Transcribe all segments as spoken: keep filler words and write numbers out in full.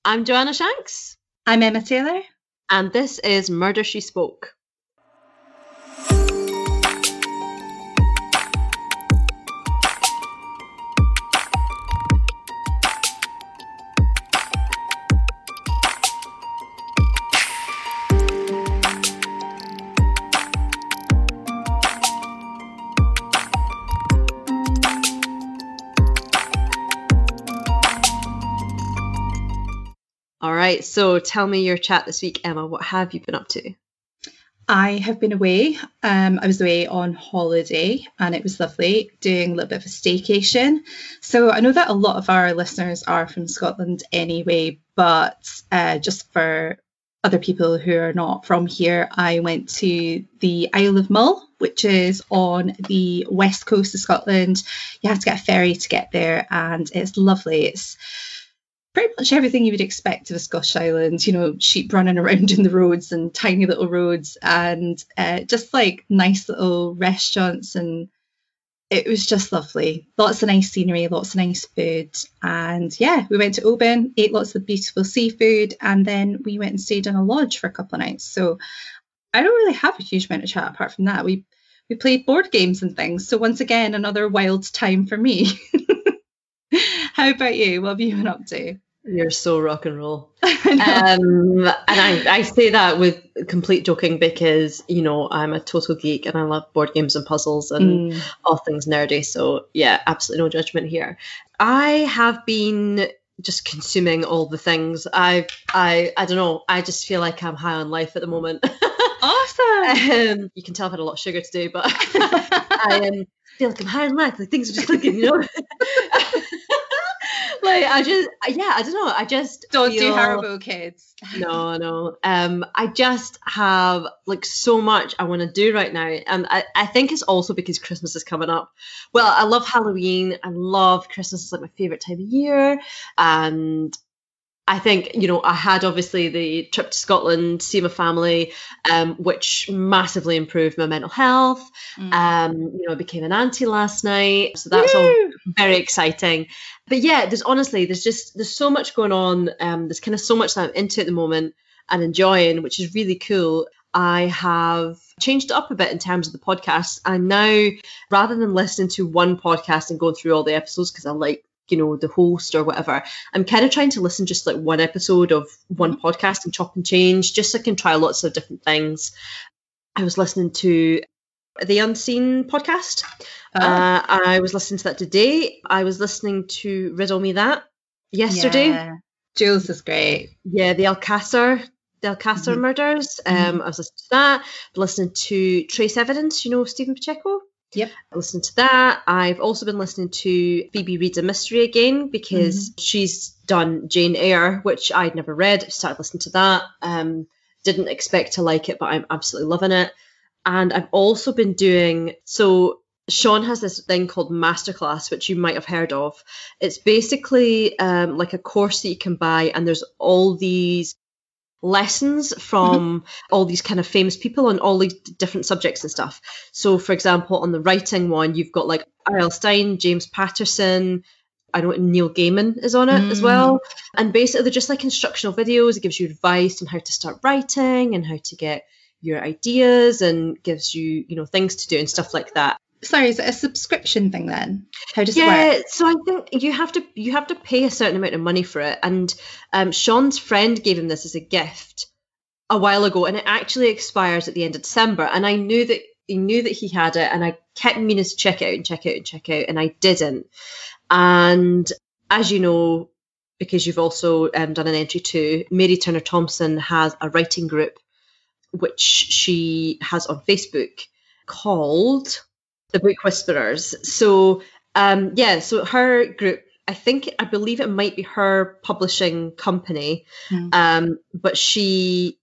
I'm Joanna Shanks. I'm Emma Taylor. And this is Murder, She Spoke. All right, so tell me your chat this week, Emma. What have you been up to? I have been away. Um, I was away on holiday and it was lovely, doing a little bit of a staycation. So I know that a lot of our listeners are from Scotland anyway, but uh, just for other people who are not from here, I went to the Isle of Mull, which is on the west coast of Scotland. You have to get a ferry to get there and it's lovely. It's pretty much everything you would expect of a Scottish island, you know, sheep running around in the roads and tiny little roads and uh, just like nice little restaurants, and it was just lovely. Lots of nice scenery, lots of nice food, and yeah, we went to Oban, ate lots of beautiful seafood, and then we went and stayed in a lodge for a couple of nights. So I don't really have a huge amount of chat apart from that. We we played board games and things. So once again, another wild time for me. How about you? What have you been up to? You're so rock and roll. um, and I, I say that with complete joking because, you know, I'm a total geek and I love board games and puzzles and mm. all things nerdy. So yeah, absolutely no judgment here. I have been just consuming all the things. I, I, I don't know. I just feel like I'm high on life at the moment. Awesome. um, you can tell I've had a lot of sugar today, but I um, feel like I'm high on life. Like things are just clicking, you know? Like I just yeah I don't know I just don't feel, do Haribo, kids. no no um I just have like so much I want to do right now, and I, I think it's also because Christmas is coming up. Well, I love Halloween, I love Christmas, it's like my favorite time of year, and I think, you know, I had obviously the trip to Scotland, see my family, um, which massively improved my mental health. Mm. Um, you know, I became an auntie last night, so that's Woo! all very exciting. But yeah, there's honestly, there's just, there's so much going on. Um, there's kind of so much that I'm into at the moment and enjoying, which is really cool. I have changed it up a bit in terms of the podcast. And now, rather than listening to one podcast and going through all the episodes, because I like, you know, the host or whatever, I'm kind of trying to listen just like one episode of one podcast and chop and change, just so I can try lots of different things. I was listening to the Unseen podcast. Oh. Uh, I was listening to that today. I was listening to Riddle Me That yesterday. Yeah. Jules is great. Yeah, the Alcázar, the Alcázar mm-hmm. murders. Um, mm-hmm. I was listening to that. Listening to Trace Evidence, you know, Stephen Pacheco. Yep. I listened to that. I've also been listening to Phoebe Reads a Mystery again because mm-hmm. she's done Jane Eyre, which I'd never read. Started listening to that. Um, didn't expect to like it, but I'm absolutely loving it. And I've also been doing, so Sean has this thing called Masterclass, which you might have heard of. It's basically um, like a course that you can buy, and there's all these lessons from mm-hmm. all these kind of famous people on all these different subjects and stuff. So for example, on the writing one, you've got like R L Stein, James Patterson, I know Neil Gaiman is on it mm. as well. And basically they're just like instructional videos. It gives you advice on how to start writing and how to get your ideas, and gives you, you know, things to do and stuff like that. Sorry, is it a subscription thing then? How does yeah, it work? So I think you have to you have to pay a certain amount of money for it. And um, Sean's friend gave him this as a gift a while ago, and it actually expires at the end of December. And I knew that he knew that he had it, and I kept meaning to check it out and check it out and check it out, and I didn't. And as you know, because you've also um, done an entry too, Mary Turner Thompson has a writing group which she has on Facebook called The Book Whisperers. So um yeah so her group, I think I believe it might be her publishing company, mm. um but she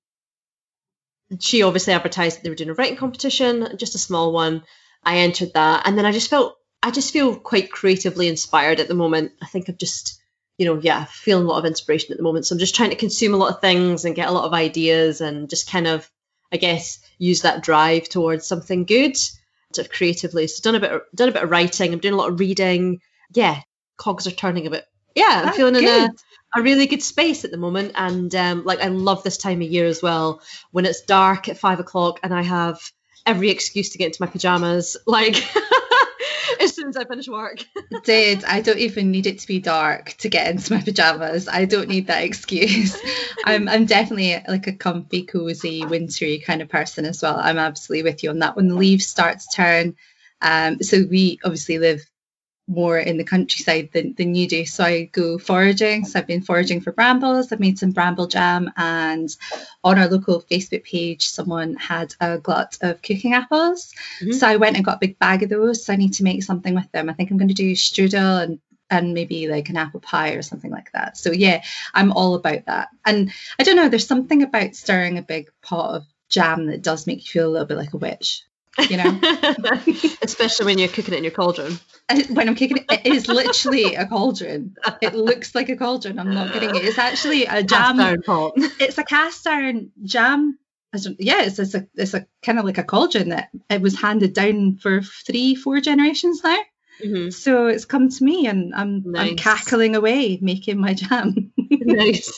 she obviously advertised that they were doing a writing competition, just a small one. I entered that, and then I just felt I just feel quite creatively inspired at the moment. I think I've just, you know, yeah, feeling a lot of inspiration at the moment. So I'm just trying to consume a lot of things and get a lot of ideas, and just kind of, I guess, use that drive towards something good, sort of creatively. So done a bit, of, done a bit of writing. I'm doing a lot of reading. Yeah, cogs are turning a bit Yeah, I'm That's feeling in a, good. a really good space at the moment. And um, like I love this time of year as well, when it's dark at five o'clock and I have every excuse to get into my pajamas, like as soon as I finish work. Did I don't even need it to be dark to get into my pajamas. I don't need that excuse. I'm I'm definitely like a comfy, cozy, wintry kind of person as well. I'm absolutely with you on that. When the leaves start to turn, um, so we obviously live more in the countryside than, than you do. So I go foraging. So I've been foraging for brambles. I've made some bramble jam, and on our local Facebook page, someone had a glut of cooking apples. Mm-hmm. So I went and got a big bag of those. So I need to make something with them. I think I'm going to do strudel and and maybe like an apple pie or something like that. So yeah, I'm all about that. And I don't know, there's something about stirring a big pot of jam that does make you feel a little bit like a witch. You know, especially when you're cooking it in your cauldron. When I'm cooking it, it is literally a cauldron. It looks like a cauldron. I'm not kidding. It is actually a jam. Cast iron pot. It's a cast iron jam. I don't, yeah, it's, it's a it's a kind of like a cauldron that it was handed down for three, four generations now. Mm-hmm. So it's come to me, and I'm nice. I'm cackling away making my jam. Nice.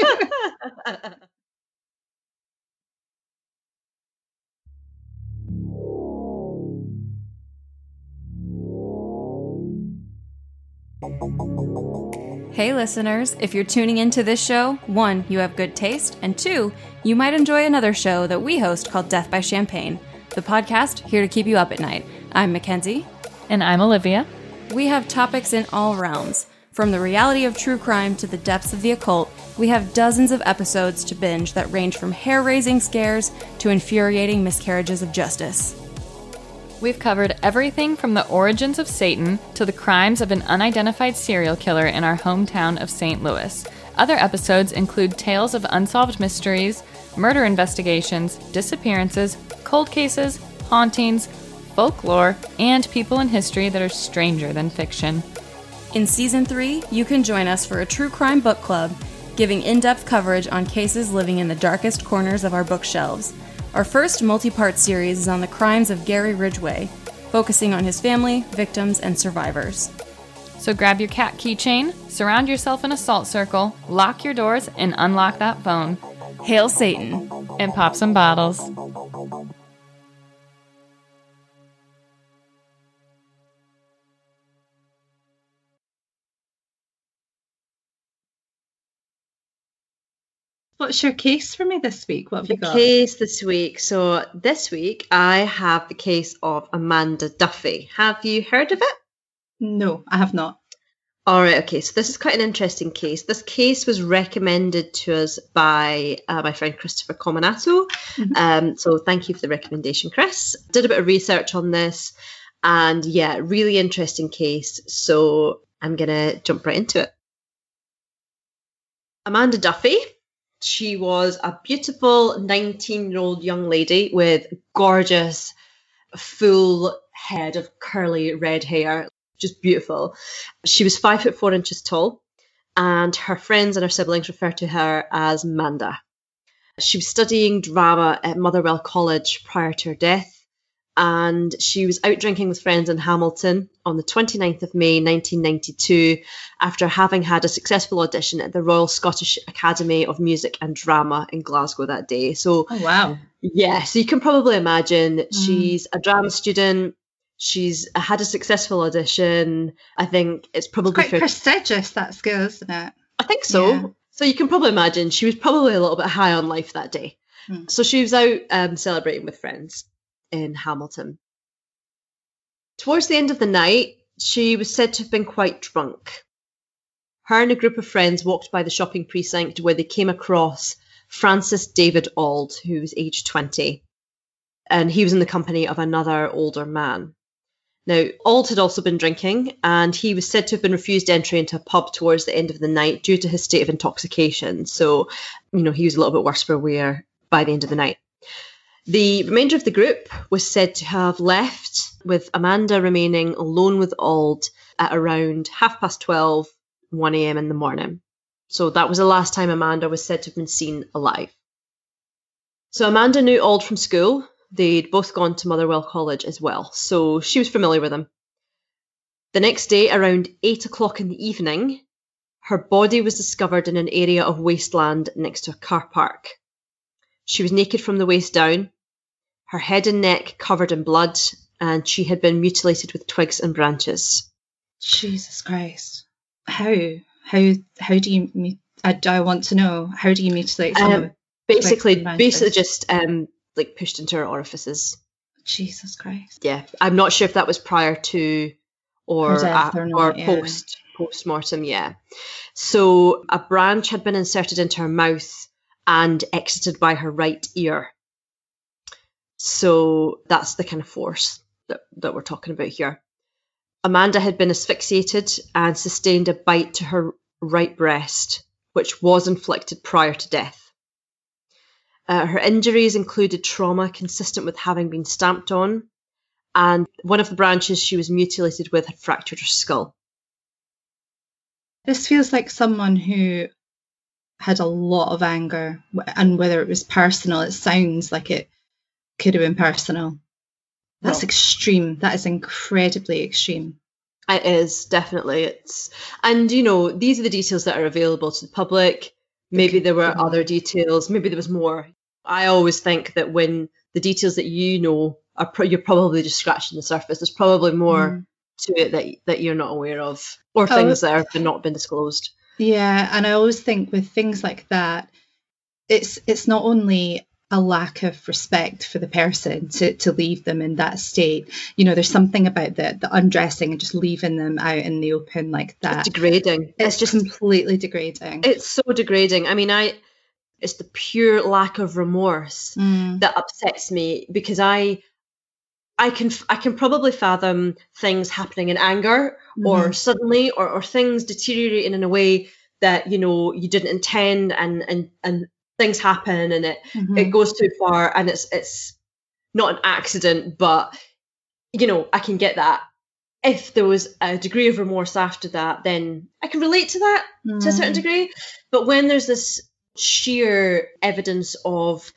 Hey listeners, if you're tuning into this show, one, you have good taste, and two, you might enjoy another show that we host called Death by Champagne, the podcast here to keep you up at night. I'm Mackenzie. And I'm Olivia. We have topics in all realms. From the reality of true crime to the depths of the occult, we have dozens of episodes to binge that range from hair-raising scares to infuriating miscarriages of justice. We've covered everything from the origins of Satan to the crimes of an unidentified serial killer in our hometown of Saint Louis. Other episodes include tales of unsolved mysteries, murder investigations, disappearances, cold cases, hauntings, folklore, and people in history that are stranger than fiction. In Season three, you can join us for a true crime book club, giving in-depth coverage on cases living in the darkest corners of our bookshelves. Our first multi-part series is on the crimes of Gary Ridgway, focusing on his family, victims, and survivors. So grab your cat keychain, surround yourself in a salt circle, lock your doors, and unlock that phone. Hail Satan! And pop some bottles. What's your case for me this week? What have you got? The case this week. So this week I have the case of Amanda Duffy. Have you heard of it? No, I have not. All right, okay. So this is quite an interesting case. This case was recommended to us by uh, my friend Christopher Cominato. Mm-hmm. Um, so thank you for the recommendation, Chris. Did a bit of research on this, and yeah, really interesting case. So I'm going to jump right into it. Amanda Duffy. She was a beautiful nineteen-year-old young lady with gorgeous, full head of curly red hair, just beautiful. She was five foot four inches tall, and her friends and her siblings refer to her as Manda. She was studying drama at Motherwell College prior to her death, and she was out drinking with friends in Hamilton on the twenty-ninth of May nineteen ninety-two after having had a successful audition at the Royal Scottish Academy of Music and Drama in Glasgow that day. So, oh, wow. Yeah, so you can probably imagine mm. she's a drama student. She's had a successful audition. I think it's probably it's quite fair- prestigious, that skill, isn't it? I think so. Yeah. So you can probably imagine she was probably a little bit high on life that day. Mm. So she was out um, celebrating with friends in Hamilton. Towards the end of the night, she was said to have been quite drunk. Her and a group of friends walked by the shopping precinct where they came across Francis David Auld, who was aged twenty, and he was in the company of another older man. Now, Auld had also been drinking, and he was said to have been refused entry into a pub towards the end of the night due to his state of intoxication. So, you know, he was a little bit worse for wear by the end of the night. The remainder of the group was said to have left, with Amanda remaining alone with Auld at around half past twelve, one a.m. in the morning. So that was the last time Amanda was said to have been seen alive. So Amanda knew Auld from school. They'd both gone to Motherwell College as well, so she was familiar with him. The next day, around eight o'clock in the evening, her body was discovered in an area of wasteland next to a car park. She was naked from the waist down, her head and neck covered in blood, and she had been mutilated with twigs and branches. Jesus Christ. How? How How do you... Mut- I, I want to know. How do you mutilate someone? Um, basically, basically just um, like pushed into her orifices. Jesus Christ. Yeah, I'm not sure if that was prior to or death uh, or not, or yeah. post post mortem. Yeah. So a branch had been inserted into her mouth and exited by her right ear. So that's the kind of force that, that we're talking about here. Amanda had been asphyxiated and sustained a bite to her right breast, which was inflicted prior to death. Uh, her injuries included trauma consistent with having been stamped on, and one of the branches she was mutilated with had fractured her skull. This feels like someone who had a lot of anger, and whether it was personal, it sounds like it could have been personal. That's Well, extreme. That is incredibly extreme. It is, definitely. It's, and you know, these are the details that are available to the public. Maybe there were other details. Maybe there was more. I always think that when the details that you know are, pro- you're probably just scratching the surface. There's probably more Mm. to it that that you're not aware of, or Oh. things that have been, not been disclosed. Yeah, and I always think with things like that, it's it's not only a lack of respect for the person to, to leave them in that state. You know, there's something about the, the undressing and just leaving them out in the open like that. It's degrading. It's It's just completely degrading. it's so degrading. I mean, I it's the pure lack of remorse Mm. that upsets me, because I I can I can probably fathom things happening in anger or Mhm. suddenly, or, or things deteriorating in a way that, you know, you didn't intend, and and and things happen, and it Mhm. it goes too far, and it's it's not an accident, but you know, I can get that. If there was a degree of remorse after that, then I can relate to that to a certain Mm. degree. But when there's this sheer evidence of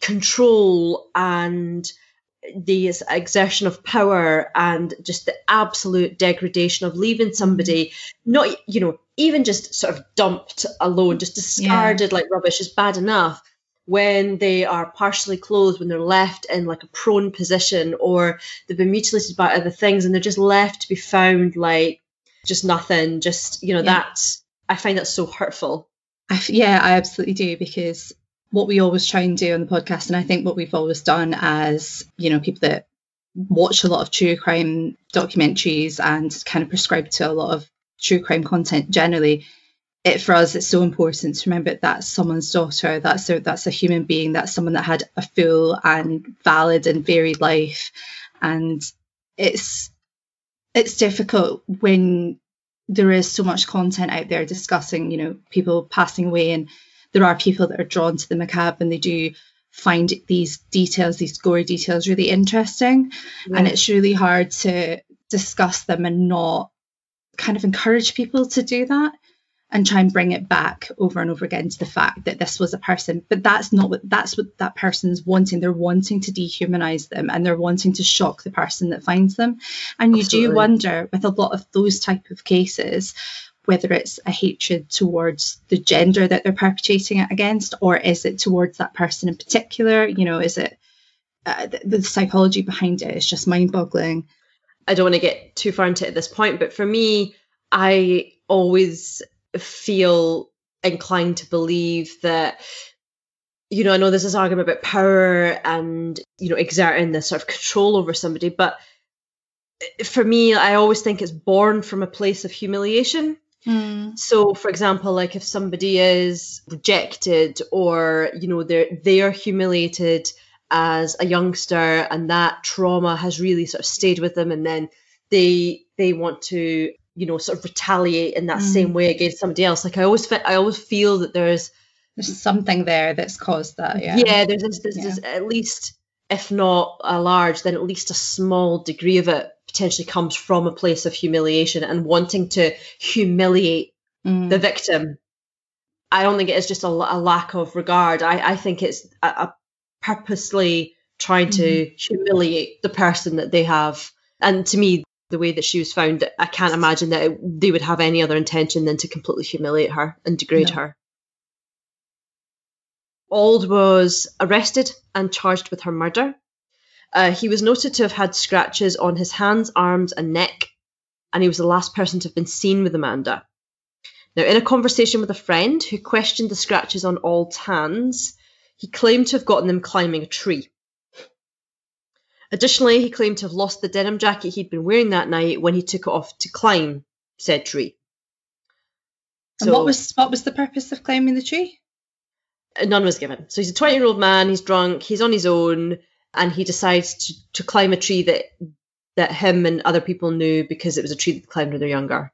control and the exertion of power and just the absolute degradation of leaving somebody, not, you know, even just sort of dumped alone, just discarded like rubbish is bad enough. When they are partially clothed, when they're left in like a prone position, or they've been mutilated by other things and they're just left to be found like just nothing, just, you know, Yeah. that's, I find that so hurtful. I f- yeah, I absolutely do, because what we always try and do on the podcast, and I think what we've always done as, you know, people that watch a lot of true crime documentaries and kind of prescribe to a lot of true crime content generally, it for us it's so important to remember that that's someone's daughter, that's a that's a human being, that's someone that had a full and valid and varied life. And it's it's difficult when there is so much content out there discussing, you know, people passing away, and there are people that are drawn to the macabre and they do find these details, these gory details, really interesting. And it's really hard to discuss them and not kind of encourage people to do that and try and bring it back over and over again to the fact that this was a person. But that's not what that's what that person's wanting. They're wanting to dehumanize them, and they're wanting to shock the person that finds them. And you Absolutely. do wonder with a lot of those type of cases whether it's a hatred towards the gender that they're perpetrating it against, or is it towards that person in particular? You know, is it uh, the, the psychology behind it is just mind-boggling. I don't want to get too far into it at this point, but for me, I always feel inclined to believe that, you know, I know there's this argument about power and, you know, exerting this sort of control over somebody, but for me, I always think it's born from a place of humiliation. Mm. So, for example, like if somebody is rejected, or, you know, they're they are humiliated as a youngster, and that trauma has really sort of stayed with them, and then they they want to, you know, sort of retaliate in that Mm. same way against somebody else. Like I always fe- I always feel that there's There's something there that's caused that. Yeah. yeah, there's this, there's Yeah. this at least, if not a large, then at least a small degree of it potentially comes from a place of humiliation and wanting to humiliate Mm. the victim. I don't think it is just a, a lack of regard. I, I think it's a, a purposely trying to humiliate the person that they have. And to me, the way that she was found, I can't imagine that it, they would have any other intention than to completely humiliate her and degrade No. her. Auld was arrested and charged with her murder. Uh, he was noted to have had scratches on his hands, arms and neck, and he was the last person to have been seen with Amanda. Now, in a conversation with a friend who questioned the scratches on Auld's hands, he claimed to have gotten them climbing a tree. Additionally, he claimed to have lost the denim jacket he'd been wearing that night when he took it off to climb said tree. And what was what was the purpose of climbing the tree? None was given. So he's a twenty-year-old man, he's drunk, he's on his own, and he decides to, to climb a tree that that him and other people knew because it was a tree that they climbed when they were younger.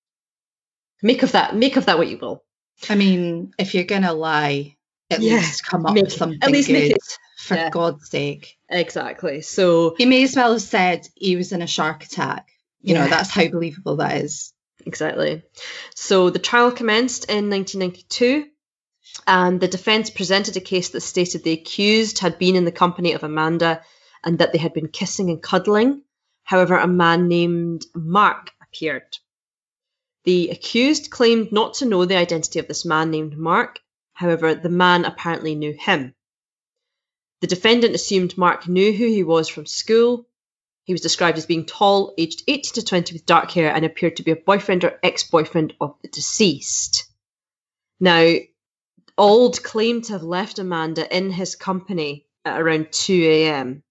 Make of that, make of that what you will. I mean, if you're gonna lie, at Yeah, least come up make with it. something At least good, make it. for Yeah. God's sake. Exactly. So He may as well have said he was in a shark attack. You know, Yeah. that's how believable that is. Exactly. So the trial commenced in nineteen ninety-two, and the defence presented a case that stated the accused had been in the company of Amanda and that they had been kissing and cuddling. However, a man named Mark appeared. The accused claimed not to know the identity of this man named Mark. However, the man apparently knew him. The defendant assumed Mark knew who he was from school. He was described as being tall, aged eighteen to twenty with dark hair, and appeared to be a boyfriend or ex-boyfriend of the deceased. Now, Auld claimed to have left Amanda in his company at around two a.m.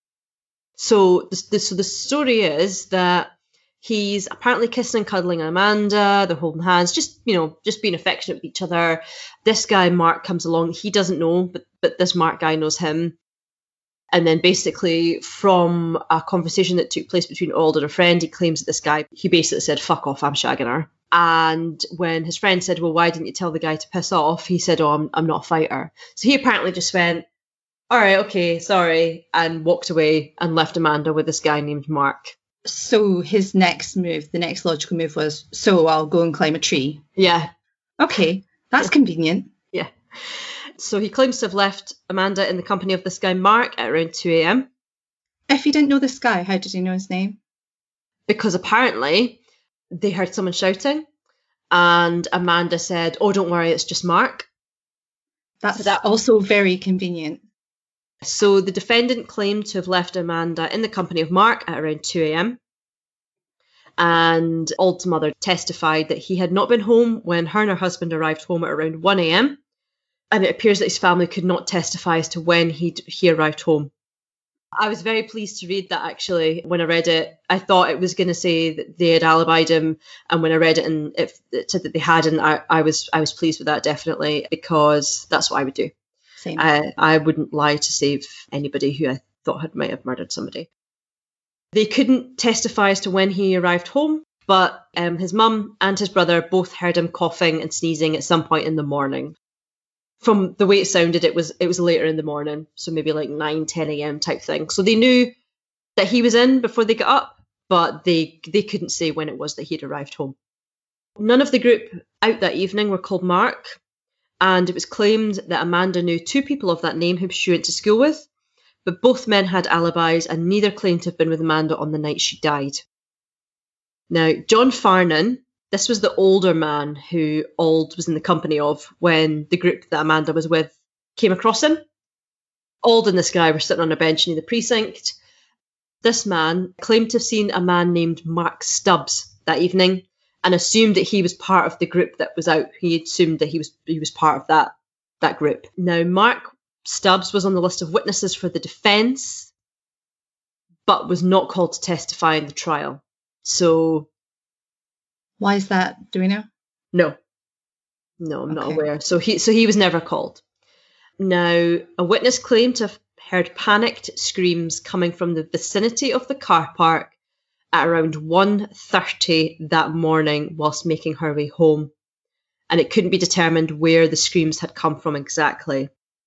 So the, the, so the story is that he's apparently kissing and cuddling Amanda, they're holding hands, just, you know, just being affectionate with each other. This guy, Mark, comes along. He doesn't know, but, but this Mark guy knows him. And then basically from a conversation that took place between Auld and a friend, he claims that this guy, he basically said, fuck off, I'm shagging her. And when his friend said, well, why didn't you tell the guy to piss off? He said, oh, I'm, I'm not a fighter. So he apparently just went, all right, okay, sorry, and walked away and left Amanda with this guy named Mark. So his next move, the next logical move was, so I'll go and climb a tree. Yeah. Okay, that's convenient. Yeah. So he claims to have left Amanda in the company of this guy Mark at around two a.m. If he didn't know this guy, how did he know his name? because apparently they heard someone shouting and Amanda said, oh, don't worry, it's just Mark. That's So that- also very convenient. So the defendant claimed to have left Amanda in the company of Mark at around two a.m. And Auld's mother testified that he had not been home when her and her husband arrived home at around one a.m. And it appears that his family could not testify as to when he he arrived home. I was very pleased to read that, actually. When I read it, I thought it was going to say that they had alibied him, and when I read it and it, it said that they hadn't, I, I was I was pleased with that, definitely, because that's what I would do. Same. I, I wouldn't lie to save anybody who I thought had might have murdered somebody. They couldn't testify as to when he arrived home, but um, his mum and his brother both heard him coughing and sneezing at some point in the morning. From the way it sounded, it was it was later in the morning, so maybe like nine, ten a.m. type thing. So they knew that he was in before they got up, but they they couldn't say when it was that he'd arrived home. None of the group out that evening were called Mark, and it was claimed that Amanda knew two people of that name who she went to school with, but both men had alibis and neither claimed to have been with Amanda on the night she died. Now, John Farnan, this was the older man who Auld was in the company of when the group that Amanda was with came across him. Auld and this guy were sitting on a bench near the precinct. This man claimed to have seen a man named Mark Stubbs that evening and assumed that he was part of the group that was out. He assumed that he was he was part of that, that group. Now, Mark Stubbs was on the list of witnesses for the defence, but was not called to testify in the trial. So... Why is that? Do we know? No. No, I'm not Okay. aware. So he so he was never called. Now, a witness claimed to have heard panicked screams coming from the vicinity of the car park at around one thirty that morning whilst making her way home. And it couldn't be determined where the screams had come from exactly.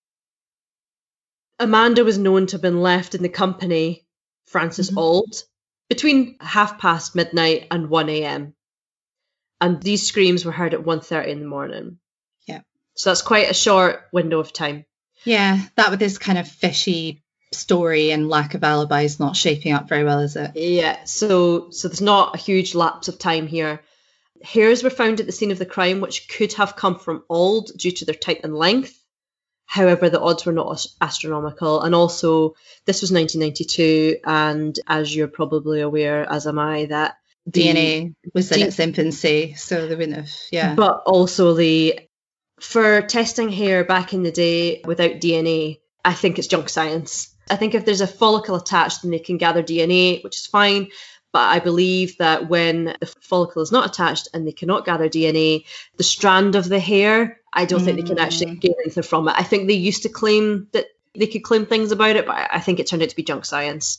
Amanda was known to have been left in the company, Francis Mhm. Auld, between half past midnight and one a.m. And these screams were heard at one thirty in the morning. Yeah. So that's quite a short window of time. Yeah, that with this kind of fishy story and lack of alibis not shaping up very well, is it? Yeah, so so there's not a huge lapse of time here. Hairs were found at the scene of the crime, which could have come from Auld due to their type and length. However, the odds were not astronomical. And also, this was nineteen ninety-two, and as you're probably aware, as am I, that D N A was in D- its infancy, so they wouldn't have, yeah. But also, the for testing hair back in the day without D N A, I think it's junk science. I think if there's a follicle attached, then they can gather D N A, which is fine. But I believe that when the follicle is not attached and they cannot gather D N A, the strand of the hair, I don't mm. think they can actually gain anything from it. I think they used to claim that they could claim things about it, but I think it turned out to be junk science.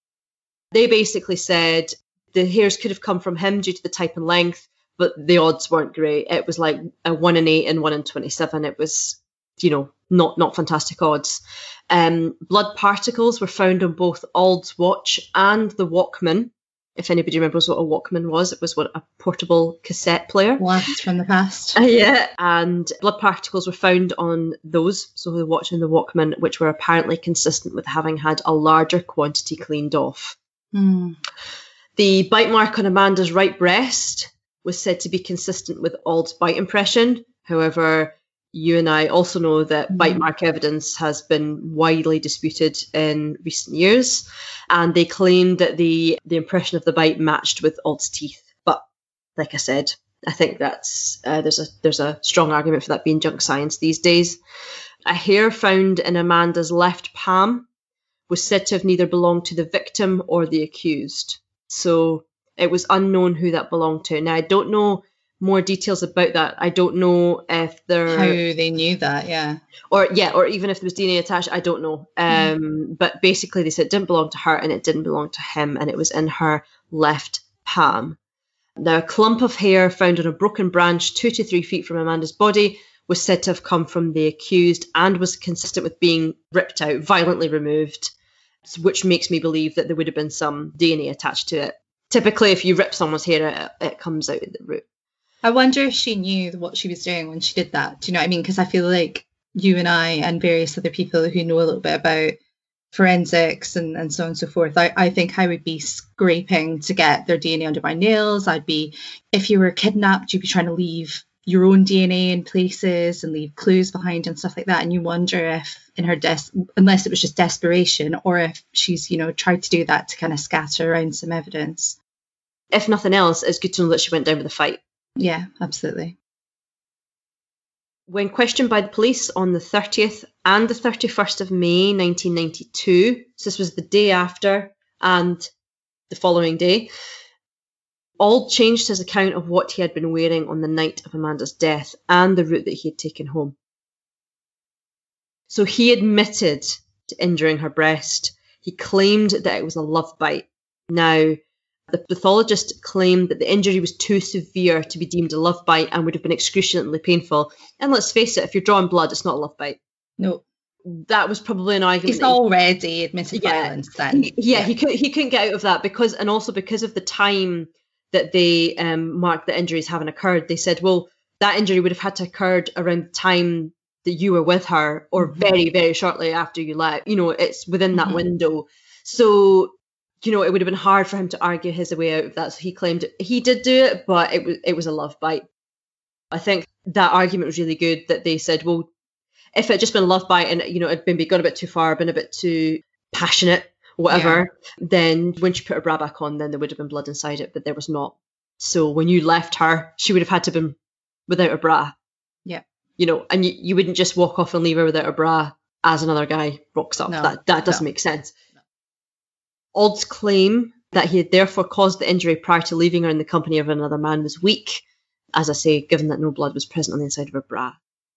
They basically said the hairs could have come from him due to the type and length, but the odds weren't great. It was like a one in eight and one in twenty-seven. It was, you know, not not fantastic odds. Um, blood particles were found on both Auld's watch and the Walkman. If anybody remembers what a Walkman was, it was what a portable cassette player. Blast from the past. Uh, yeah, and blood particles were found on those, so the watch and the Walkman, which were apparently consistent with having had a larger quantity cleaned off. Mm. The bite mark on Amanda's right breast was said to be consistent with Auld's bite impression. However, you and I also know that mm. bite mark evidence has been widely disputed in recent years, and they claimed that the, the impression of the bite matched with Auld's teeth. But like I said, I think that's uh, there's a there's a strong argument for that being junk science these days. A hair found in Amanda's left palm was said to have neither belonged to the victim or the accused. So it was unknown who that belonged to. Now, I don't know more details about that. I don't know if there... How they knew that, yeah. Or, yeah, or even if there was D N A attached, I don't know. Um, mm. But basically they said it didn't belong to her and it didn't belong to him, and it was in her left palm. Now, a clump of hair found on a broken branch two to three feet from Amanda's body was said to have come from the accused and was consistent with being ripped out, violently removed, which makes me believe that there would have been some D N A attached to it. Typically, if you rip someone's hair, it, it comes out at the root. I wonder if she knew what she was doing when she did that. Do you know what I mean? Because I feel like you and I and various other people who know a little bit about forensics and, and so on and so forth, I, I think I would be scraping to get their D N A under my nails. I'd be, if you were kidnapped, you'd be trying to leave your own D N A in places and leave clues behind and stuff like that. And you wonder if in her des unless it was just desperation, or if she's, you know, tried to do that to kind of scatter around some evidence. If nothing else, it's good to know that she went down with a fight. Yeah, absolutely. When questioned by the police on the thirtieth and the thirty-first of May nineteen ninety-two, so this was the day after and the following day, Auld changed his account of what he had been wearing on the night of Amanda's death and the route that he had taken home. So he admitted to injuring her breast. He claimed that it was a love bite. Now, the pathologist claimed that the injury was too severe to be deemed a love bite and would have been excruciatingly painful. And let's face it, if you're drawing blood, it's not a love bite. No. That was probably an argument. He's already admitted yeah, violence then. He, yeah, yeah, he, could, he couldn't get out of that because, and also because of the time that they um, marked the injuries having occurred. They said, well, that injury would have had to occur around the time that you were with her, or mm-hmm. very, very shortly after you left. You know, it's within that mm-hmm. window. So, you know, it would have been hard for him to argue his way out of that. So he claimed he did do it, but it was it was a love bite. I think that argument was really good, that they said, well, if it had just been a love bite and, you know, it had maybe gone a bit too far, been a bit too passionate, whatever, yeah. then when she put her bra back on, then there would have been blood inside it, but there was not. So when you left her, she would have had to have been without a bra. Yeah. You know, and you, you wouldn't just walk off and leave her without a bra as another guy rocks up. No, that that doesn't no. make sense. No. Auld's claim that he had therefore caused the injury prior to leaving her in the company of another man was weak, as I say, given that no blood was present on the inside of her bra.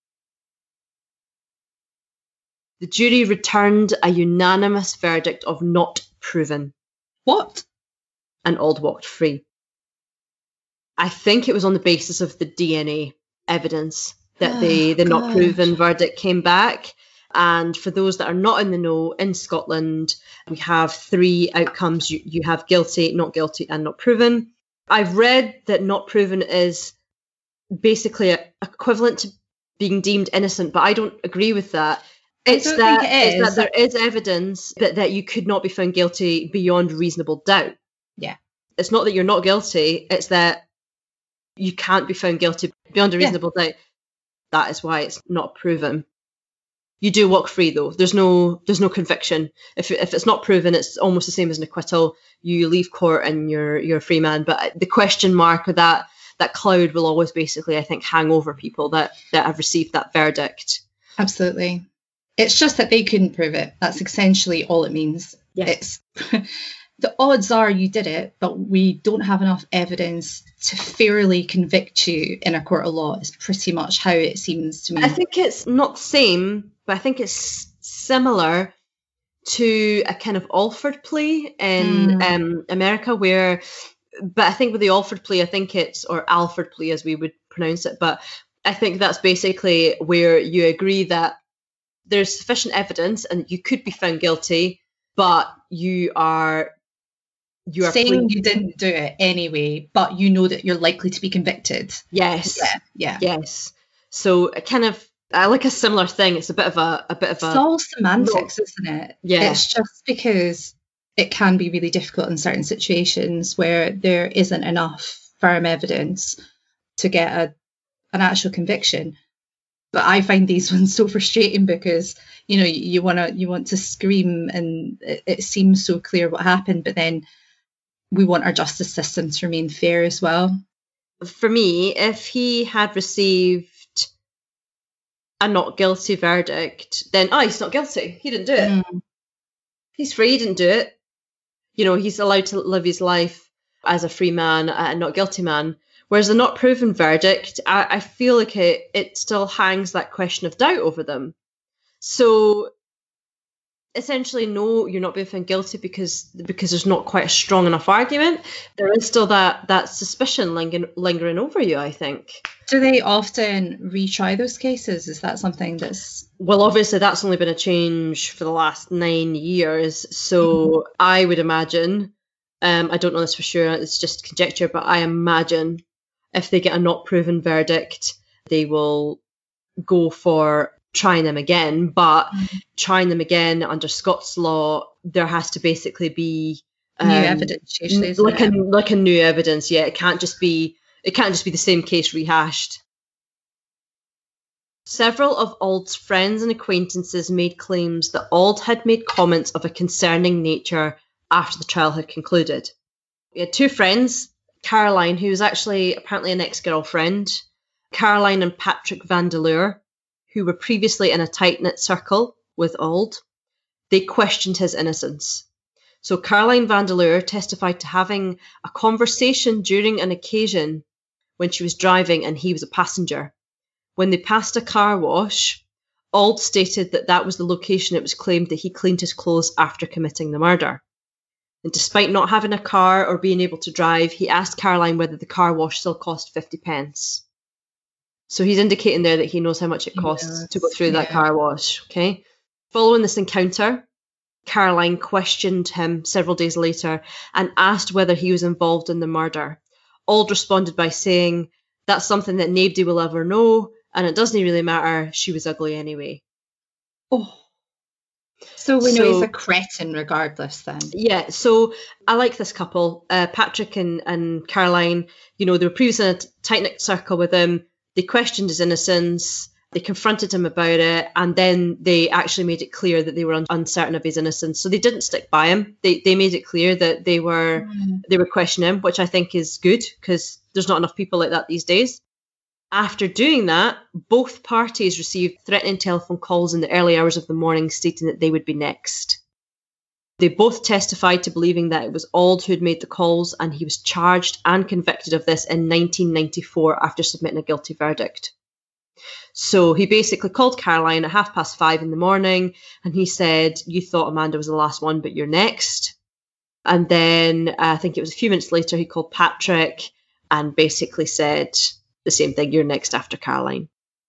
The jury returned a unanimous verdict of not proven. What? And Auld walked free. I think it was on the basis of the D N A evidence that oh, the, the not proven verdict came back. And for those that are not in the know, in Scotland, we have three outcomes. You, you have guilty, not guilty, and not proven. I've read that not proven is basically a, equivalent to being deemed innocent, but I don't agree with that. It's I don't that, think it is. it's that there is evidence that, that you could not be found guilty beyond reasonable doubt. Yeah. It's not that you're not guilty, it's that you can't be found guilty beyond a reasonable yeah. doubt. That is why it's not proven. You do walk free though. There's no there's no conviction. If if it's not proven, it's almost the same as an acquittal. You leave court and you're you're a free man. But the question mark or that that cloud will always basically, I think, hang over people that, that have received that verdict. Absolutely. It's just that they couldn't prove it. That's essentially all it means. Yeah. It's the odds are you did it, but we don't have enough evidence to fairly convict you in a court of law is pretty much how it seems to me. I think it's not the same, but I think it's similar to a kind of Alford plea in mm. um, America where, but I think with the Alford plea, I think it's, or Alford plea as we would pronounce it, but I think that's basically where you agree that there's sufficient evidence and you could be found guilty, but you are you are saying pleading. You didn't do it anyway, but you know that you're likely to be convicted. Yes. Yeah. Yeah. Yes. So it kind of, I like a similar thing. It's a bit of a a bit of it's a. It's all semantics, no. isn't it? Yeah. It's just because it can be really difficult in certain situations where there isn't enough firm evidence to get a an actual conviction. But I find these ones so frustrating because, you know, you, you want to you want to scream and it, it seems so clear what happened, but then we want our justice system to remain fair as well. For me, if he had received a not guilty verdict, then, oh, he's not guilty. He didn't do it. Mm. He's free. He didn't do it. You know, he's allowed to live his life as a free man, a not guilty man. Whereas a not proven verdict, I, I feel like it, it still hangs that question of doubt over them. So essentially, no, you're not being found guilty because because there's not quite a strong enough argument. There is still that that suspicion lingering, lingering over you, I think. Do they often retry those cases? Is that something that's... Well, obviously, that's only been a change for the last nine years. So mm-hmm. I would imagine, um, I don't know this for sure, it's just conjecture, but I imagine if they get a not proven verdict, they will go for trying them again. But mm-hmm. trying them again under Scots law, there has to basically be um, new evidence, usually, isn't like it? a like a new evidence. Yeah, it can't just be it can't just be the same case rehashed. Several of Auld's friends and acquaintances made claims that Auld had made comments of a concerning nature after the trial had concluded. We had two friends, Caroline, who was actually apparently an ex-girlfriend, Caroline and Patrick Vandeleur, who were previously in a tight-knit circle with Auld. They questioned his innocence. So Caroline Vandeleur testified to having a conversation during an occasion when she was driving and he was a passenger. When they passed a car wash, Auld stated that that was the location it was claimed that he cleaned his clothes after committing the murder. And despite not having a car or being able to drive, he asked Caroline whether the car wash still cost fifty pence. So he's indicating there that he knows how much it costs yes, to go through yeah. that car wash. Okay. Following this encounter, Caroline questioned him several days later and asked whether he was involved in the murder. Auld responded by saying, "That's something that nobody will ever know, and it doesn't really matter. She was ugly anyway." Oh. So we know so, he's a cretin regardless then. Yeah, so I like this couple, uh, Patrick and, and Caroline. You know, they were previously in a tight-knit circle with him. They questioned his innocence. They confronted him about it. And then they actually made it clear that they were un- uncertain of his innocence. So they didn't stick by him. They they made it clear that they were mm. they were questioning him, which I think is good because there's not enough people like that these days. After doing that, both parties received threatening telephone calls in the early hours of the morning stating that they would be next. They both testified to believing that it was Auld who had made the calls, and he was charged and convicted of this in nineteen ninety-four after submitting a guilty verdict. So he basically called Caroline at half past five in the morning and he said, "You thought Amanda was the last one, but you're next." And then uh, I think it was a few minutes later he called Patrick and basically said the same thing, "You're next after Caroline."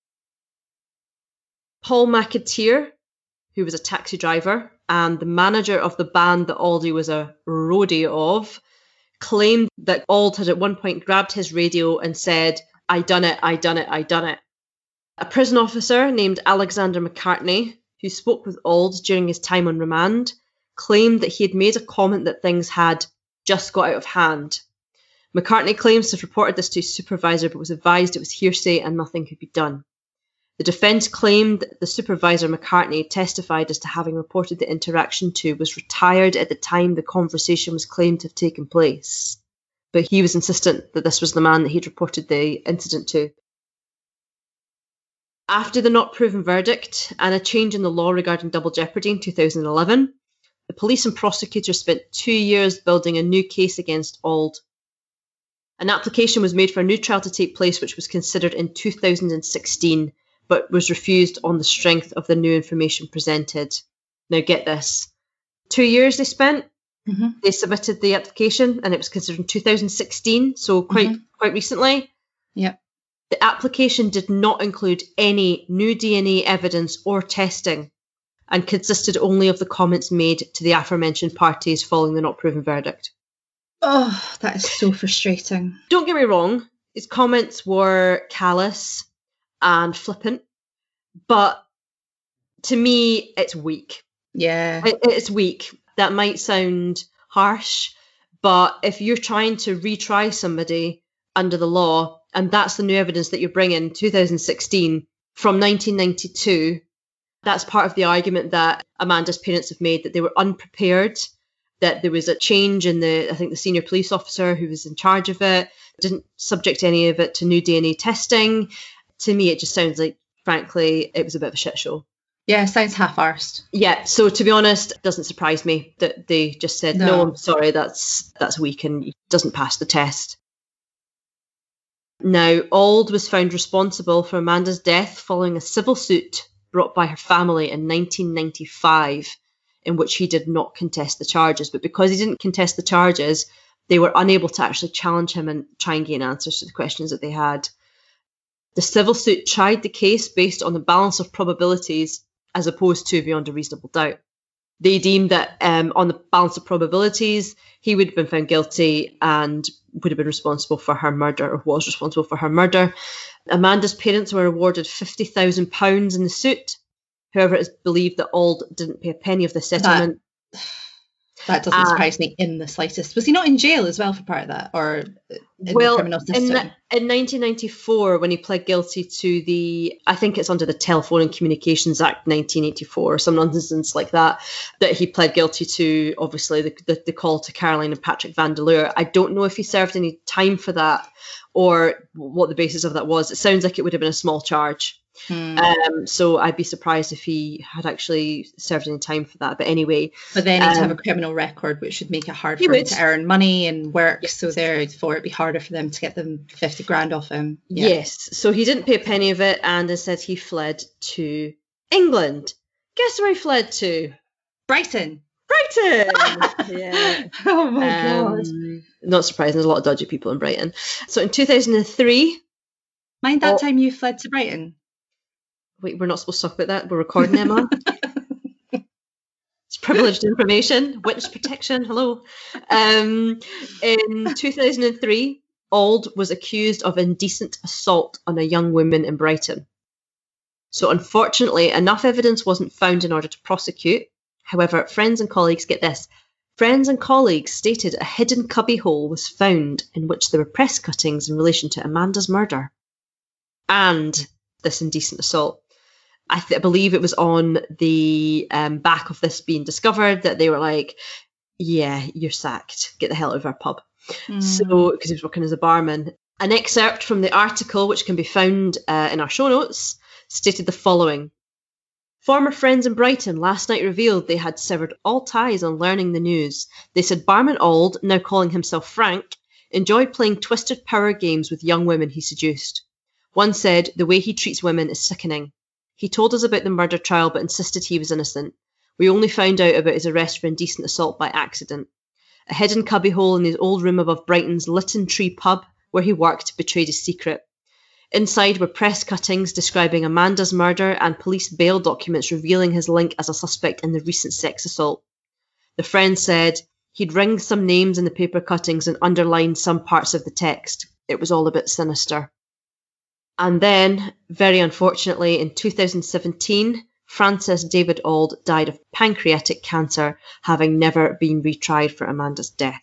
Paul McAteer, who was a taxi driver and the manager of the band that Aldy was a roadie of, claimed that Auld had at one point grabbed his radio and said, "I done it, I done it, I done it." A prison officer named Alexander McCartney, who spoke with Auld during his time on remand, claimed that he had made a comment that things had just got out of hand. McCartney claims to have reported this to his supervisor but was advised it was hearsay and nothing could be done. The defence claimed that the supervisor McCartney testified as to having reported the interaction to was retired at the time the conversation was claimed to have taken place. But he was insistent that this was the man that he'd reported the incident to. After the not proven verdict and a change in the law regarding double jeopardy in two thousand eleven, the police and prosecutors spent two years building a new case against Auld. An application was made for a new trial to take place, which was considered in two thousand sixteen, but was refused on the strength of the new information presented. Now get this. Two years they spent. Mm-hmm. They submitted the application and it was considered in two thousand sixteen, so quite mm-hmm. quite recently. Yep. The application did not include any new D N A evidence or testing and consisted only of the comments made to the aforementioned parties following the not proven verdict. Oh, that is so frustrating. Don't get me wrong, his comments were callous and flippant, but to me, it's weak. Yeah. It, it's weak. That might sound harsh, but if you're trying to retry somebody under the law, and that's the new evidence that you're bringing in two thousand sixteen from nineteen ninety-two, that's part of the argument that Amanda's parents have made, that they were unprepared, that there was a change in the, I think the senior police officer who was in charge of it, didn't subject any of it to new D N A testing. To me, it just sounds like, frankly, it was a bit of a shit show. Yeah, sounds half-arsed. Yeah, so to be honest, it doesn't surprise me that they just said, no, no I'm sorry, that's that's weak and it doesn't pass the test. Now, Auld was found responsible for Amanda's death following a civil suit brought by her family in nineteen ninety-five, in which he did not contest the charges. But because he didn't contest the charges, they were unable to actually challenge him and try and gain answers to the questions that they had. The civil suit tried the case based on the balance of probabilities as opposed to beyond a reasonable doubt. They deemed that um, on the balance of probabilities, he would have been found guilty and would have been responsible for her murder, or was responsible for her murder. Amanda's parents were awarded fifty thousand pounds in the suit. However, it is believed that Auld didn't pay a penny of the settlement. That, that doesn't uh, surprise me in the slightest. Was he not in jail as well for part of that, or in well, the criminal system? In, in nineteen ninety-four, when he pled guilty to the, I think it's under the Telephone and Communications Act nineteen eighty-four, or some nonsense like that, that he pled guilty to, obviously, the, the, the call to Caroline and Patrick Vandeleur. I don't know if he served any time for that or what the basis of that was. It sounds like it would have been a small charge. Hmm. Um, so I'd be surprised if he had actually served any time for that. But anyway. But then he'd um, have a criminal record, which would make it hard for him would. to earn money and work. Yes. So therefore it'd be harder for them to get them fifty grand off him. Yeah. Yes. So he didn't pay a penny of it, and instead he fled to England. Guess where he fled to? Brighton. Brighton! Yeah. Oh my um, god. Not surprising, there's a lot of dodgy people in Brighton. So in two thousand three... Mind that oh, time you fled to Brighton? Wait, we're not supposed to talk about that. We're recording, Emma. It's privileged information. Witness protection. Hello. Um, in two thousand three, Auld was accused of indecent assault on a young woman in Brighton. So unfortunately, enough evidence wasn't found in order to prosecute. However, friends and colleagues, get this, friends and colleagues stated a hidden cubbyhole was found in which there were press cuttings in relation to Amanda's murder and this indecent assault. I, th- I believe it was on the um, back of this being discovered that they were like, yeah, you're sacked. Get the hell out of our pub. Mm. So, because he was working as a barman. An excerpt from the article, which can be found uh, in our show notes, stated the following. Former friends in Brighton last night revealed they had severed all ties on learning the news. They said Barman Auld, now calling himself Frank, enjoyed playing twisted power games with young women he seduced. One said, the way he treats women is sickening. He told us about the murder trial but insisted he was innocent. We only found out about his arrest for indecent assault by accident. A hidden cubbyhole in his old room above Brighton's Lytton Tree pub where he worked betrayed his secret. Inside were press cuttings describing Amanda's murder and police bail documents revealing his link as a suspect in the recent sex assault. The friend said he'd ring some names in the paper cuttings and underline some parts of the text. It was all a bit sinister. And then, very unfortunately, in two thousand seventeen, Francis David Auld died of pancreatic cancer, having never been retried for Amanda's death.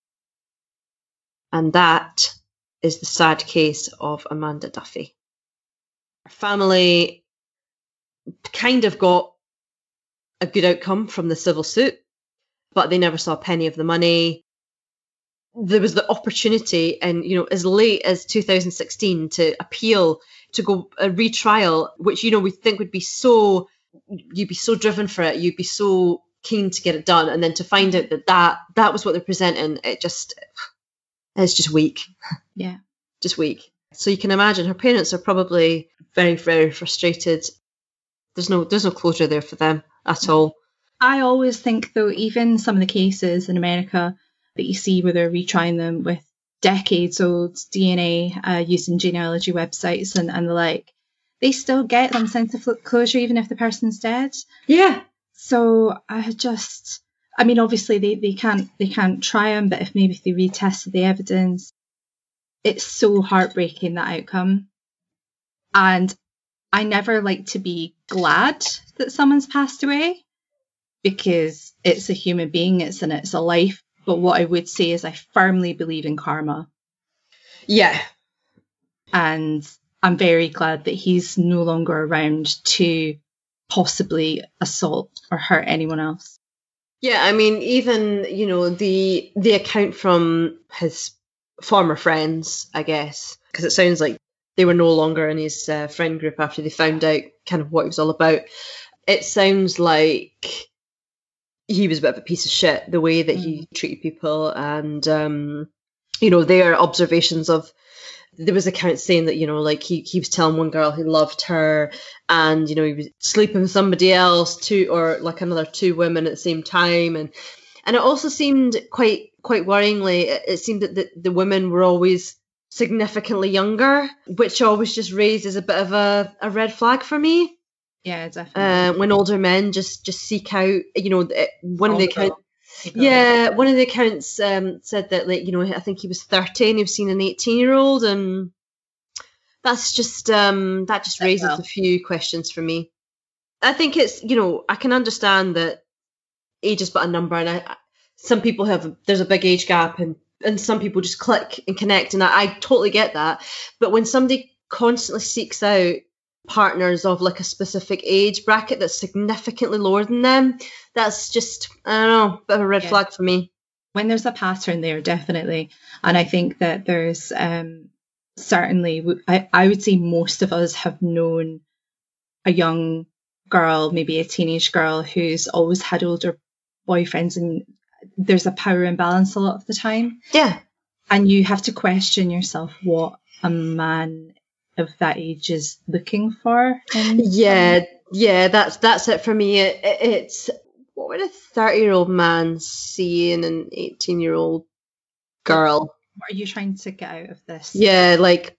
And that is the sad case of Amanda Duffy. Her family kind of got a good outcome from the civil suit, but they never saw a penny of the money. There was the opportunity, and you know, as late as two thousand sixteen, to appeal, to go a retrial, which you know we think would be so, you'd be so driven for it, you'd be so keen to get it done, and then to find out that that, that was what they're presenting, it just, it's just weak. Yeah, just weak. So you can imagine her parents are probably very, very frustrated. There's no, there's no closure there for them at all. I always think, though, even some of the cases in America that you see where they're retrying them with decades old D N A uh, using genealogy websites and, and the like, they still get some sense of closure even if the person's dead. Yeah. So I just, I mean, obviously they, they can't they can't try them, but if maybe if they retested the evidence, it's so heartbreaking, that outcome. And I never like to be glad that someone's passed away, because it's a human being, it's and it's a life. But what I would say is I firmly believe in karma. Yeah. And I'm very glad that he's no longer around to possibly assault or hurt anyone else. Yeah, I mean, even, you know, the the account from his former friends, I guess, because it sounds like they were no longer in his uh, friend group after they found out kind of what he was all about. It sounds like he was a bit of a piece of shit, the way that he treated people, and um, you know, their observations of, there was accounts saying that, you know, like he, he was telling one girl he loved her, and you know, he was sleeping with somebody else, two or like another two women at the same time, and and it also seemed quite quite worryingly, it, it seemed that the, the women were always significantly younger, which always just raises a bit of a, a red flag for me. Yeah, definitely. Uh, when older men just, just seek out, you know, one of the accounts, yeah, one of the accounts um, said that, like, you know, I think he was thirteen, he was seeing an eighteen-year-old, and that's just, um, that just raises well. a few questions for me. I think it's, you know, I can understand that age is but a number, and I, some people have, there's a big age gap, and, and some people just click and connect, and I, I totally get that. But when somebody constantly seeks out partners of like a specific age bracket that's significantly lower than them, that's just, I don't know, a bit of a red yeah. flag for me. When there's a pattern there, definitely. And I think that there's um, certainly, I, I would say most of us have known a young girl, maybe a teenage girl, who's always had older boyfriends, and there's a power imbalance a lot of the time. Yeah. And you have to question yourself what a man of that age is looking for. Yeah, yeah, that's that's it for me. It, it, it's, what would a thirty-year-old man see in an eighteen-year-old girl? What are you trying to get out of this? Yeah, like,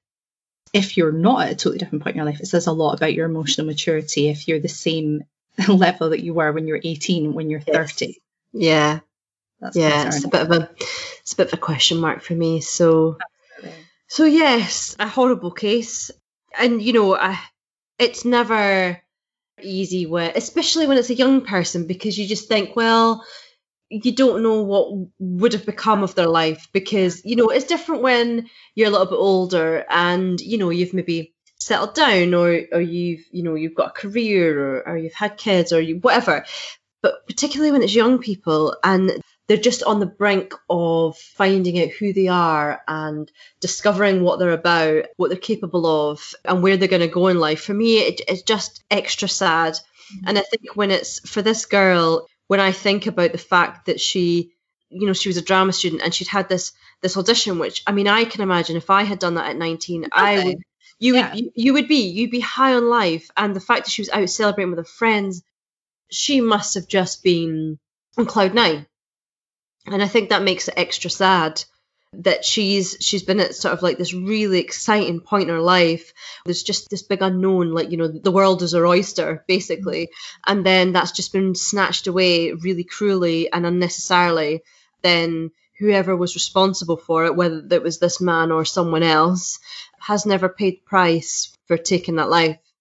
if you're not at a totally different point in your life, it says a lot about your emotional maturity if you're the same level that you were when you're eighteen, when you're thirty. Yeah. That's yeah, concerning. it's a bit of a it's a bit of a question mark for me. So Absolutely. So yes, a horrible case. And you know, I, it's never easy when, especially when it's a young person, because you just think, well, you don't know what would have become of their life, because, you know, it's different when you're a little bit older and, you know, you've maybe settled down, or or you've, you know, you've got a career, or, or you've had kids, or you whatever. But particularly when it's young people and they're just on the brink of finding out who they are and discovering what they're about, what they're capable of, and where they're going to go in life. For me, it, it's just extra sad. Mm-hmm. And I think when it's for this girl, when I think about the fact that she, you know, she was a drama student and she'd had this this audition, which, I mean, I can imagine if I had done that at nineteen, okay. I would, you yeah. would, you, you would be, you'd be high on life. And the fact that she was out celebrating with her friends, she must have just been on cloud nine. And I think that makes it extra sad that she's she's been at sort of like this really exciting point in her life. There's just this big unknown, like, you know, the world is her oyster, basically. And then that's just been snatched away really cruelly and unnecessarily. Then whoever was responsible for it, whether it was this man or someone else, has never paid the price for taking that life.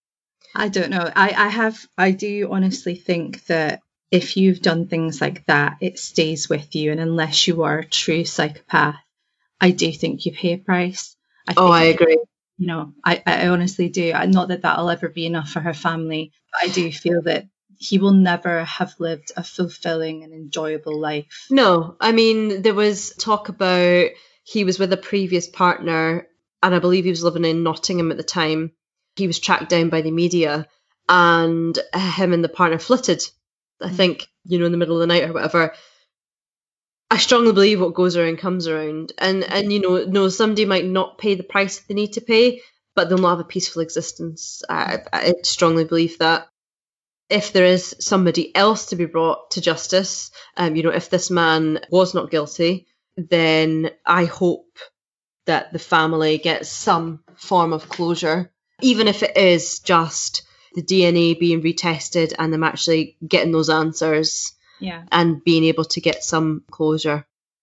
I don't know. I, I have, I do honestly think that if you've done things like that, it stays with you. And unless you are a true psychopath, I do think you pay a price. I oh, think, I agree. You know, I, I honestly do. Not that that'll ever be enough for her family, but I do feel that he will never have lived a fulfilling and enjoyable life. No, I mean, there was talk about he was with a previous partner, and I believe he was living in Nottingham at the time. He was tracked down by the media, and him and the partner flitted, I think, you know, in the middle of the night or whatever. I strongly believe what goes around comes around. And, and you know, no, somebody might not pay the price that they need to pay, but they'll not have a peaceful existence. I, I strongly believe that. If there is somebody else to be brought to justice, um, you know, if this man was not guilty, then I hope that the family gets some form of closure, even if it is just the D N A being retested and them actually getting those answers, yeah, and being able to get some closure.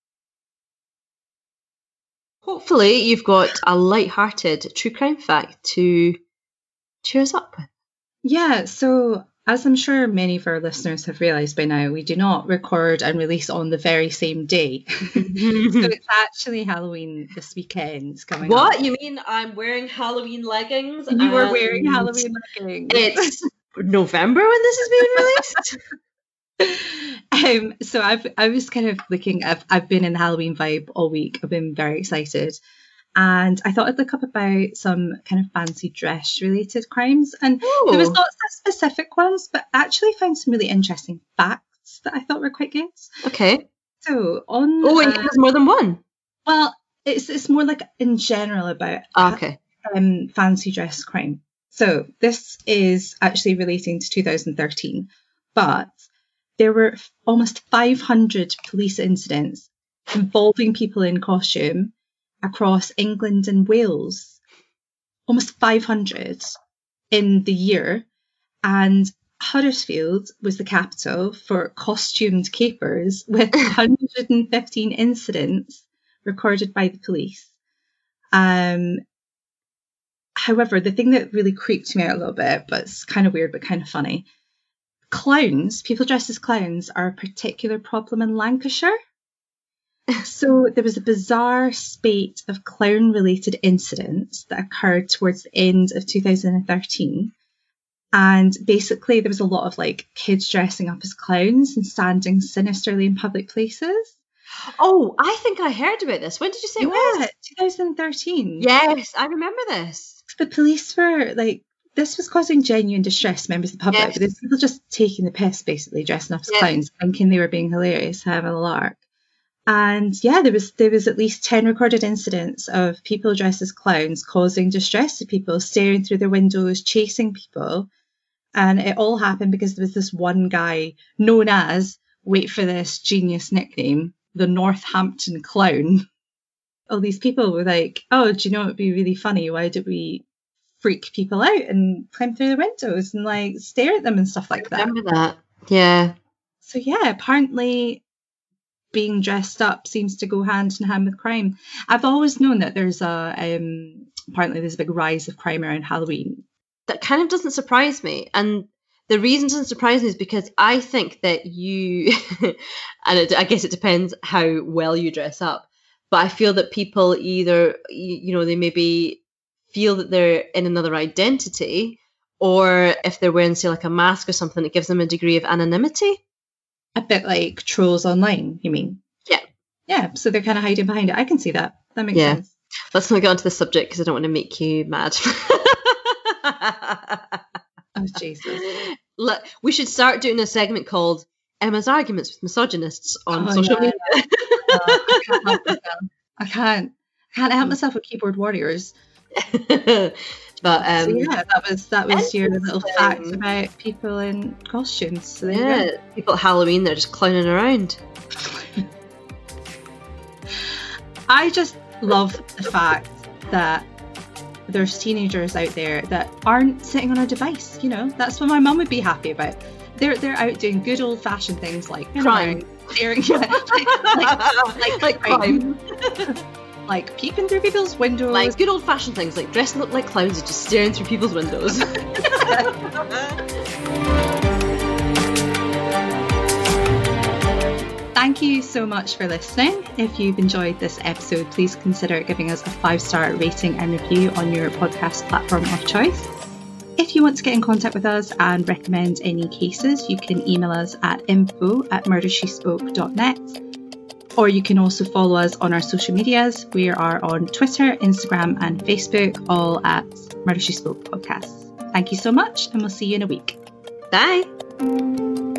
Hopefully you've got a light-hearted true crime fact to cheer us up with. Yeah, so as I'm sure many of our listeners have realised by now, we do not record and release on the very same day. So it's actually Halloween this weekend coming what? up. What? You mean I'm wearing Halloween leggings? You were wearing Halloween leggings. It's November when this is being released? um, so I've, I was kind of looking, I've, I've been in the Halloween vibe all week. I've been very excited. And I thought I'd look up about some kind of fancy dress related crimes. And Ooh. There was lots of specific ones, but I actually found some really interesting facts that I thought were quite good. Okay. So on... Oh, wait, uh, there's more than one? Well, it's it's more like in general about okay. um, fancy dress crime. So this is actually relating to two thousand thirteen, but there were almost five hundred police incidents involving people in costume across England and Wales, almost five hundred in the year. And Huddersfield was the capital for costumed capers with one hundred fifteen incidents recorded by the police. Um, however, the thing that really creeped me out a little bit, but it's kind of weird but kind of funny, clowns, people dressed as clowns, are a particular problem in Lancashire. So there was a bizarre spate of clown-related incidents that occurred towards the end of two thousand thirteen. And basically there was a lot of like kids dressing up as clowns and standing sinisterly in public places. Oh, I think I heard about this. When did you say it yeah, was? twenty thirteen. Yes, I remember this. The police were like, this was causing genuine distress to members of the public. Yes. But there's people just taking the piss, basically, dressing up as yes. clowns, thinking they were being hilarious, having a lark. And yeah, there was there was at least ten recorded incidents of people dressed as clowns causing distress to people, staring through their windows, chasing people. And it all happened because there was this one guy known as, wait for this genius nickname, the Northampton Clown. All these people were like, oh, do you know what would be really funny? Why don't we freak people out and climb through the windows and like stare at them and stuff like that? I remember that. Yeah. So yeah, apparently being dressed up seems to go hand in hand with crime. I've always known that there's a um apparently there's a big rise of crime around Halloween. That kind of doesn't surprise me, and the reason it doesn't surprise me is because I think that you and it, I guess it depends how well you dress up, but I feel that people either you, you know they maybe feel that they're in another identity, or if they're wearing say like a mask or something, it gives them a degree of anonymity. A bit like trolls online, you mean? Yeah. Yeah, so they're kind of hiding behind it. I can see that. That makes yeah. sense. Let's not get onto this subject because I don't want to make you mad. Oh, Jesus. Look, we should start doing a segment called Emma's Arguments with Misogynists on oh, social yeah. media. uh, I can't help myself. I can't. I can't help myself with keyboard warriors. But um, so yeah, that was that was your little fact about people in costumes. So yeah, people at Halloween, they're just clowning around. I just love the fact that there's teenagers out there that aren't sitting on a device. You know, that's what my mum would be happy about. They're they're out doing good old fashioned things like crime, staring, yeah, like, like, like crime. Like peeping through people's windows. Like good old-fashioned things like dressing up like clowns and just staring through people's windows. Thank you so much for listening. If you've enjoyed this episode, please consider giving us a five-star rating and review on your podcast platform of choice. If you want to get in contact with us and recommend any cases, you can email us at info at murdershespoke dot net. Or you can also follow us on our social medias. We are on Twitter, Instagram and Facebook, all at Murder She Spoke Podcasts. Thank you so much, and we'll see you in a week. Bye.